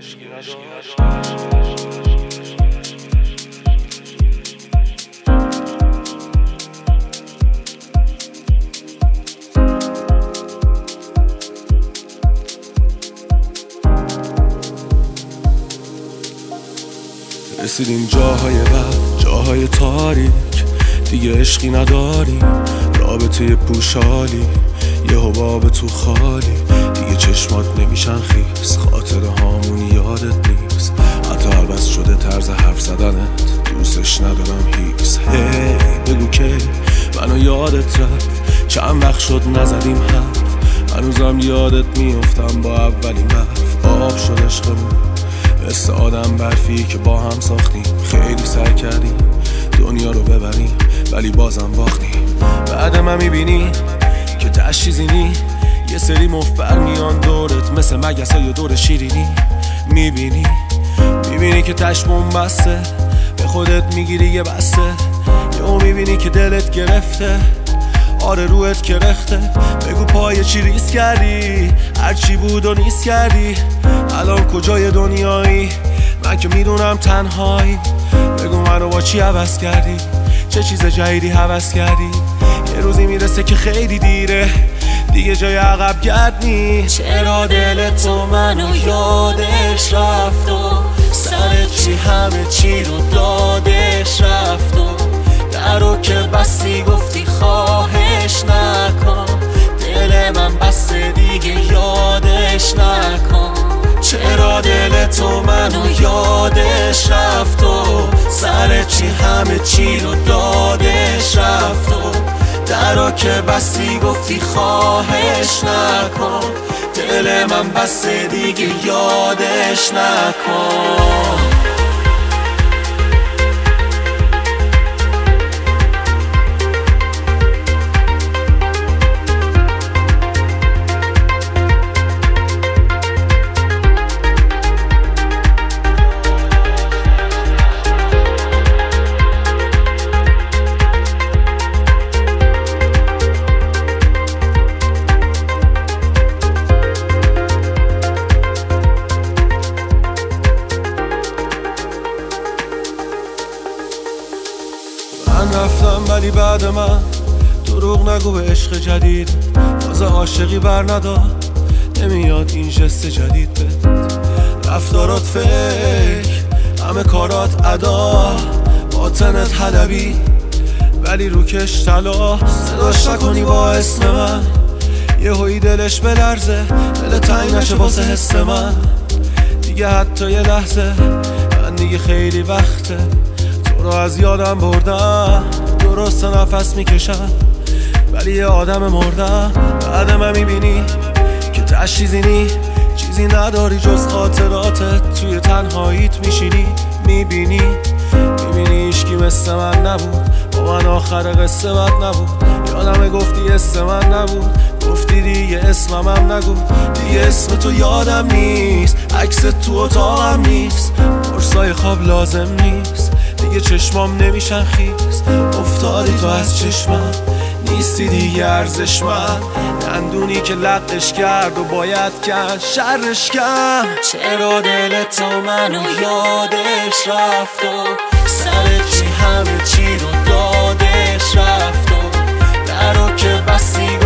رسیدیم جاهای بد، جاهای تاریک، دیگه عشقی نداری، رابطه پوشالی، یه حباب تو خالی، دیگه چشمات نمیشن خیس، خاطر هامون یادت نیست، حتی عوض شده طرز حرف زدنت، دوستش ندارم هیس. هی بگو که منو یادت رفت، چند وقت شد نزدیم حرف، هنوزم یادت میافتم با اولین برف، آب شد عشقمون مثل آدم برفی که با هم ساختیم، خیلی سعی کردیم دنیا رو ببریم ولی بازم باختیم. بعد من میبینی که تش چیزی نی، یه سری مفبر میان دورت مثل مگس های دور شیرینی، میبینی که تش بسته، به خودت میگیری یه بسته، یهو میبینی که دلت گرفته، آره روحت کرخته، بگو پای چی ریس کردی، هرچی بود و نیست کردی، الان کجای دنیایی، من که میدونم تنهایی، بگو منو با چی عوض کردی، چه چیز جدیدی هوس کردی، یه روزی میرسه که خیلی دیره، دیگه جای عقب گرد نیست. چرا دل تو منو یادش رفت و سر چی همه چی رو دادش رفت و درو که بستی گفتی خواهش نکن، دل من بسته دیگه یادش نکن. چرا دل تو منو یادش رفت و سر چی همه چی رو دادش رفت و درو که بستی گفتی خواهش نکن، دل من بسته دیگه یادش نکن. من رفتم ولی بعد من دروغ نگو به عشق جدید، فاز عاشقی بر نداد، نمیاد این جست جدید بد، رفتارات فکر، همه کارات ادا، باطنت حلبی ولی روکش طلا، صداش نکنی با اسم من، یه هایی دلش بلرزه، دل تنگ نشه واسه حس من، دیگه حتی یه لحظه، من دیگه خیلی وقته تو رو از یادم بردم، درست نفس میکشم ولی یه آدم مردم. بعد من میبینی که تش چیزی نی، چیزی نداری جز خاطراتت، توی تنهاییت میشینی، میبینی ایشکی مثل من نبود، با من آخر قصه بد نبود، یادمه گفتی اسم من نبود، گفتی دیگه اسمم نگو، دیگه اسم تو یادم نیست، عکس تو اتاقم نیست، قرصای خواب لازم نیست، دیگه چشمام نمیشن خیس، افتادی تو از چشمم، نیستی دیگه ارزشمند، دندونی که لقش کرد و باید کن شرش کن. چرا دل تو منو یادش رفت و سر چی همه چی رو دادش رفت و درو که بستی